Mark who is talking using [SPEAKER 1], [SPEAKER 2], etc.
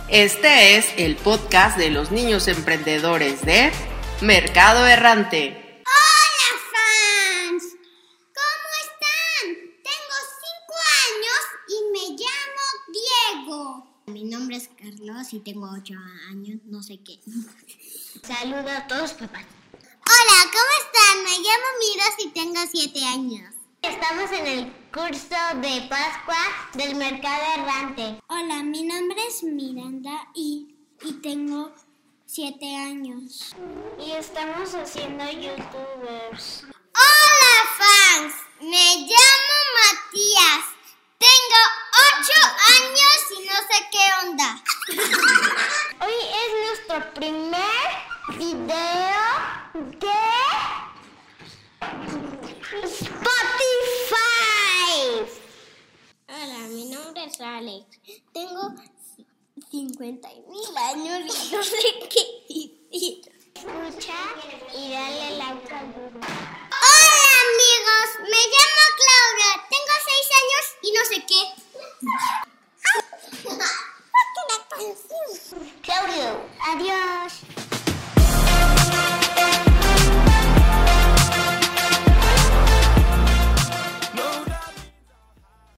[SPEAKER 1] Este es el podcast de los niños emprendedores de Mercado Errante.
[SPEAKER 2] ¡Hola, fans! ¿Cómo están? Tengo 5 años y me llamo Diego. Mi nombre es Carlos y tengo 8 años, no sé qué. Saludos a todos, papás. Hola, ¿cómo están? Me llamo Miros y tengo 7 años. Estamos en el curso de Pascua del Mercado Errante. Hola, mi nombre es Miranda y tengo 7 años. Y estamos haciendo YouTubers. ¡Hola, fans! Me llamo Matías. Tengo 8 años y no sé qué onda. Hoy es nuestro primer video de Spotify. Hola, mi nombre es Alex. Tengo 50,000 años y no sé qué decir. Escucha y dale like al video. Hola, amigos. Me llamo Claudia. Tengo 6 años y no sé qué. Claudio, adiós.